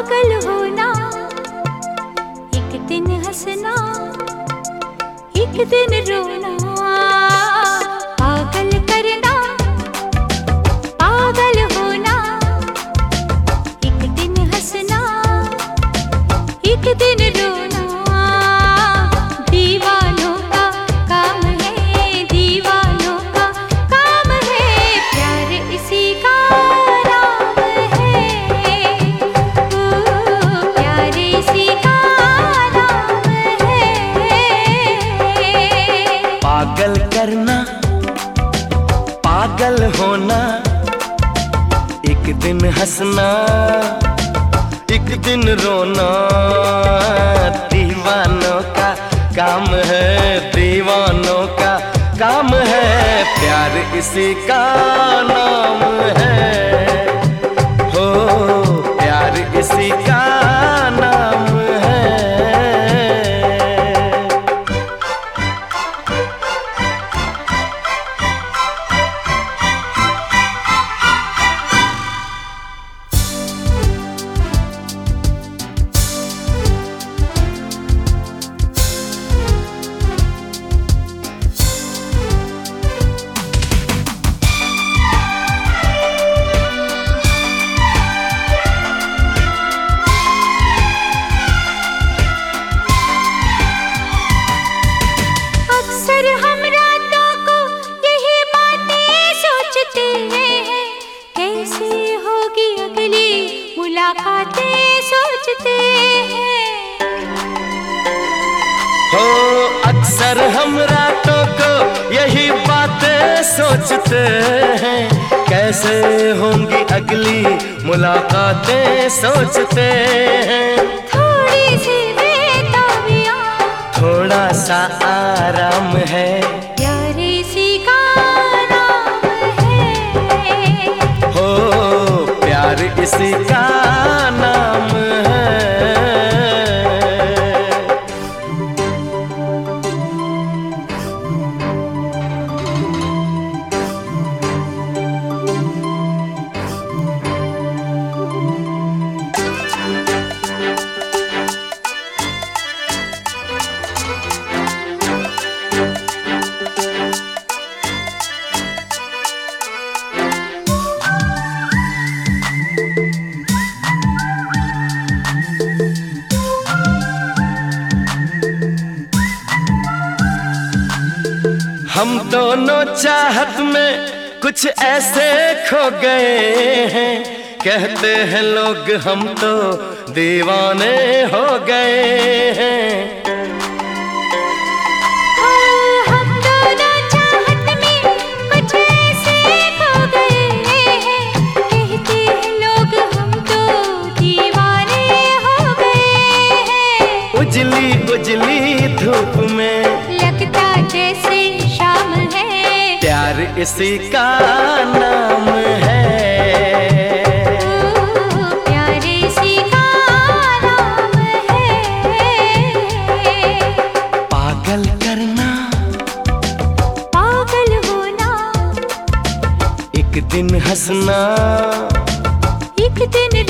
पागल होना, एक दिन हंसना, एक दिन रोना। पागल करना, पागल होना, एक दिन हंसना, एक दिन रोना। दीवानों का काम है, दीवानों का काम है, प्यार इसी का नाम है। ओ प्यार इसी का नाम है। पागल करना, पागल होना, एक दिन हंसना, एक दिन रोना। दीवानों का काम है, दीवानों का काम है, प्यार इसी का नाम है। हो प्यार इसी का नाम है। मुलाकातें सोचते हैं। हो अक्सर हम रातों को यही बातें सोचते हैं, कैसे होंगी अगली मुलाकातें सोचते हैं। थोड़ी सी बेताबियां, थोड़ा सा आराम है, प्यार इसी का नाम है। हो प्यार इसी का नाम है। हम दोनों चाहत में कुछ ऐसे खो गए हैं, कहते हैं लोग हम तो दीवाने हो गए हैं। हम दोनों चाहत में कुछ ऐसे खो गए हैं, कहते हैं लोग हम तो दीवाने हो गए हैं। उजली उजली धूप में लगता जैसे शाम है, प्यार इसी का नाम है। ओ प्यार इसी का नाम है। पागल करना, पागल होना, एक दिन हंसना, एक दिन